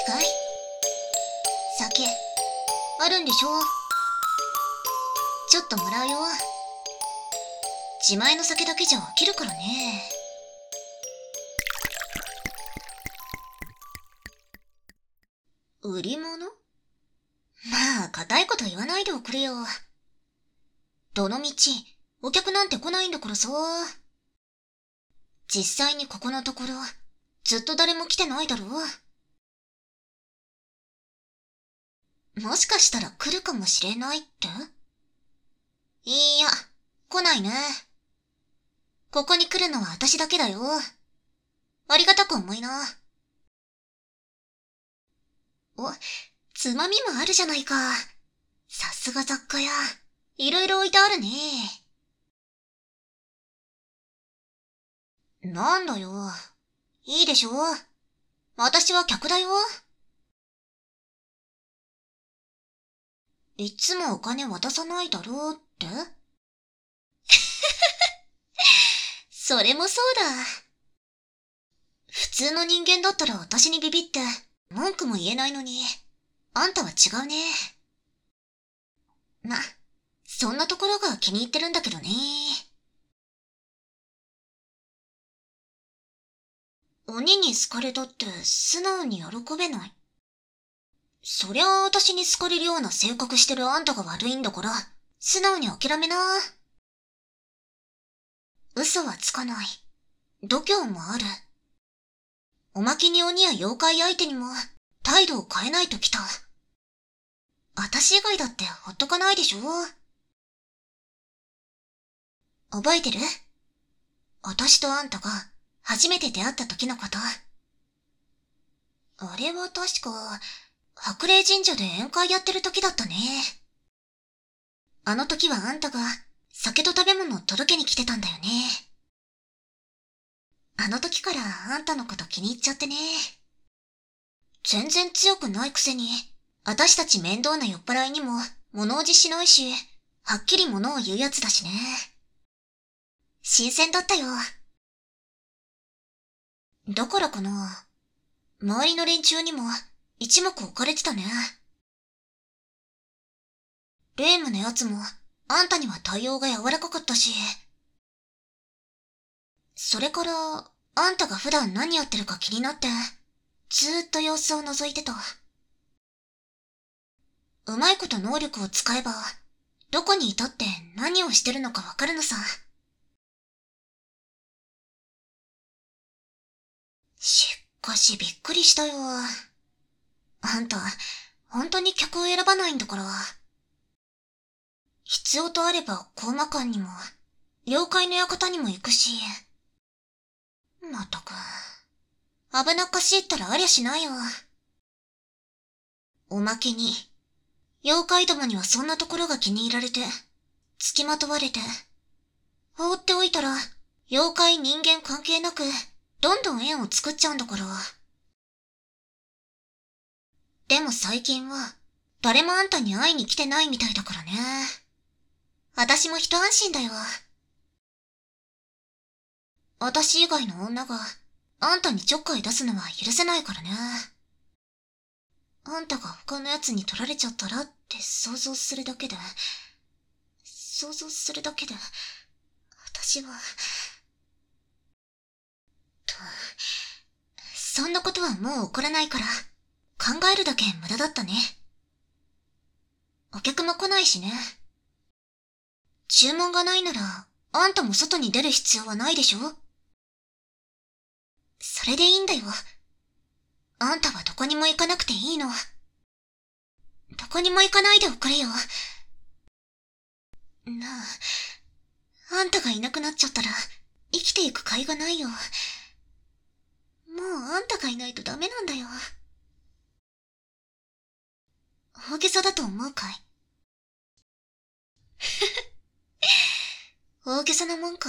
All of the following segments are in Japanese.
気かい？酒、あるんでしょ？ちょっともらうよ。自前の酒だけじゃ飽きるからね。売り物？まあ、固いこと言わないでおくれよ。どのみち、お客なんて来ないんだからさ。実際にここのところ、ずっと誰も来てないだろう。もしかしたら来るかもしれないって？いや、来ないね。ここに来るのは私だけだよ。ありがたく思いな。お、つまみもあるじゃないか。さすが雑貨屋。いろいろ置いてあるね。なんだよ。いいでしょ？私は客だよ。いつもお金渡さないだろうって？それもそうだ。普通の人間だったら私にビビって文句も言えないのに、あんたは違うね。ま、そんなところが気に入ってるんだけどね。鬼に好かれたって素直に喜べない。そりゃあ私に好かれるような性格してるあんたが悪いんだから、素直に諦めな。嘘はつかない。度胸もある。おまけに鬼や妖怪相手にも態度を変えないときた。私以外だってほっとかないでしょ？覚えてる？私とあんたが初めて出会った時のこと。あれは確か、白麗神社で宴会やってる時だったね。あの時はあんたが酒と食べ物を届けに来てたんだよね。あの時からあんたのこと気に入っちゃってね。全然強くないくせに、私たち面倒な酔っ払いにも物おじしないし、はっきり物を言うやつだしね。新鮮だったよ。だからかな。周りの連中にも一目置かれてたね。レームのやつもあんたには対応が柔らかかったし。それから、あんたが普段何やってるか気になって、ずーっと様子を覗いてた。うまいこと能力を使えば、どこにいたって何をしてるのかわかるのさ。しかしびっくりしたよ。あんた、本当に客を選ばないんだから。必要とあれば、コーマ館にも、妖怪の館にも行くし。まったく、危なっかしいったらありゃしないよ。おまけに、妖怪どもにはそんなところが気に入られて、付きまとわれて、放っておいたら、妖怪人間関係なく、どんどん縁を作っちゃうんだから。でも最近は、誰もあんたに会いに来てないみたいだからね。私も一安心だよ。私以外の女が、あんたにちょっかい出すのは許せないからね。あんたが他の奴に取られちゃったらって想像するだけで、私は、と、そんなことはもう起こらないから、考えるだけ無駄だったね。お客も来ないしね。注文がないなら、あんたも外に出る必要はないでしょ？それでいいんだよ。あんたはどこにも行かなくていいの。どこにも行かないでおくれよ。なあ、あんたがいなくなっちゃったら、生きていく甲斐がないよ。もうあんたがいないとダメなんだよ。大げさだと思うかい？大げさなもんか。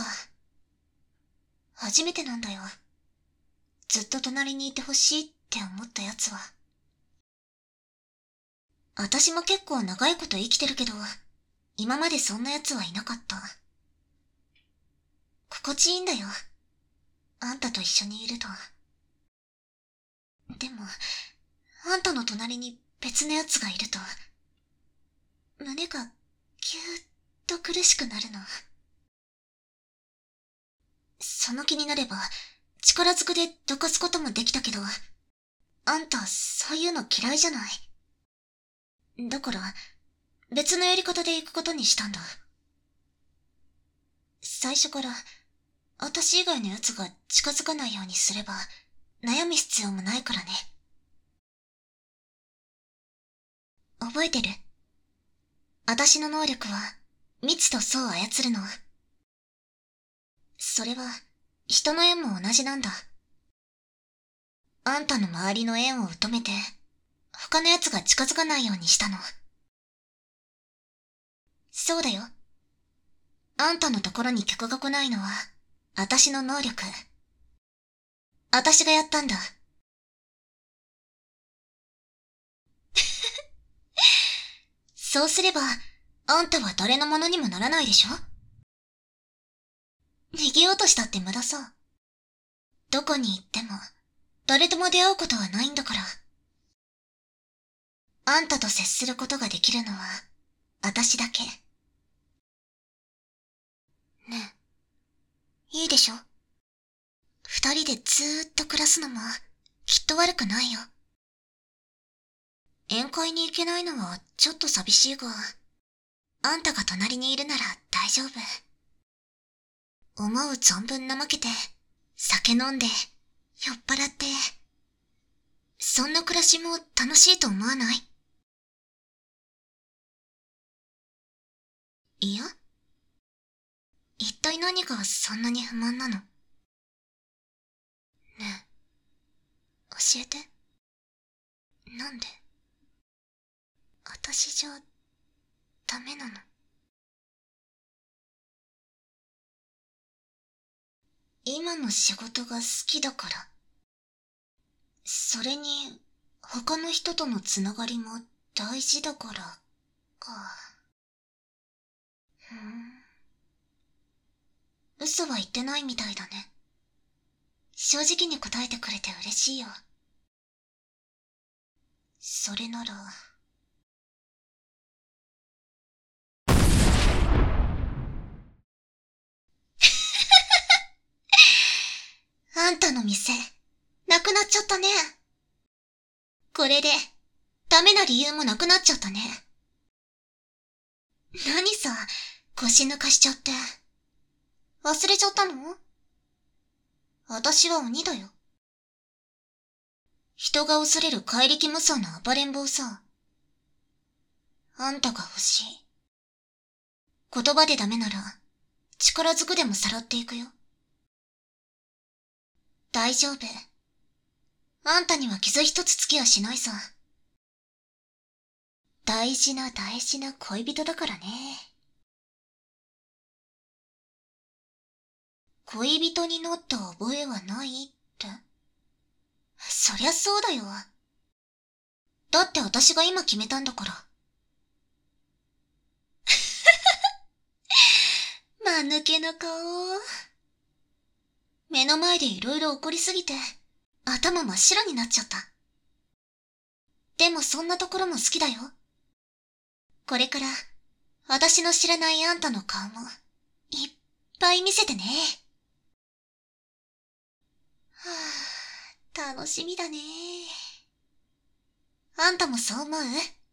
初めてなんだよ。ずっと隣にいてほしいって思ったやつは。私も結構長いこと生きてるけど、今までそんなやつはいなかった。心地いいんだよ。あんたと一緒にいると。でも、 あんたの隣に別の奴がいると、胸がぎゅーっと苦しくなるの。その気になれば、力ずくでどかすこともできたけど、あんたそういうの嫌いじゃない。だから、別のやり方で行くことにしたんだ。最初から、私以外の奴が近づかないようにすれば、悩む必要もないからね。覚えてる？私の能力は、蜜と巣を操るの。それは、人の縁も同じなんだ。あんたの周りの縁を射止めて、他の奴が近づかないようにしたの。そうだよ。あんたのところに客が来ないのは、私の能力。私がやったんだ。そうすれば、あんたは誰のものにもならないでしょ？逃げようとしたって無駄さ。どこに行っても、誰とも出会うことはないんだから。あんたと接することができるのは、私だけ。ねえ、いいでしょ？二人でずーっと暮らすのも、きっと悪くないよ。宴会に行けないのはちょっと寂しいが、あんたが隣にいるなら大丈夫。思う存分怠けて、酒飲んで、酔っ払って、そんな暮らしも楽しいと思わない？いや、一体何がそんなに不満なの？ねえ、教えて。なんで？私じゃ、ダメなの？今の仕事が好きだから。それに、他の人とのつながりも大事だから、か。嘘は言ってないみたいだね。正直に答えてくれて嬉しいよ。それなら。あんたの店、なくなっちゃったね。これで、ダメな理由もなくなっちゃったね。何さ、腰抜かしちゃって。忘れちゃったの？私は鬼だよ。人が恐れる怪力無双の暴れん坊さ。あんたが欲しい。言葉でダメなら、力ずくでもさらっていくよ。大丈夫。あんたには傷一つつきはしないさ。大事な大事な恋人だからね。恋人になった覚えはないって？そりゃそうだよ。だって私が今決めたんだから。間抜けな顔。目の前でいろいろ起こりすぎて、頭真っ白になっちゃった。でもそんなところも好きだよ。これから、私の知らないあんたの顔も、いっぱい見せてね。はぁ、楽しみだね。あんたもそう思う？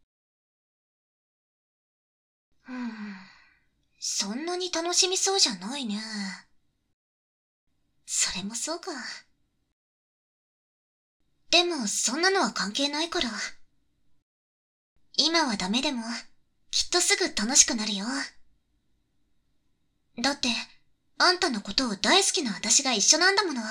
そんなに楽しみそうじゃないね。それもそうか。でも、そんなのは関係ないから。今はダメでも、きっとすぐ楽しくなるよ。だって、あんたのことを大好きな私が一緒なんだもの。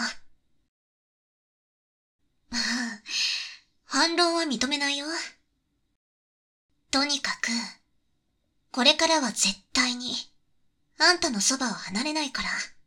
反論は認めないよ。とにかく、これからは絶対に、あんたのそばを離れないから。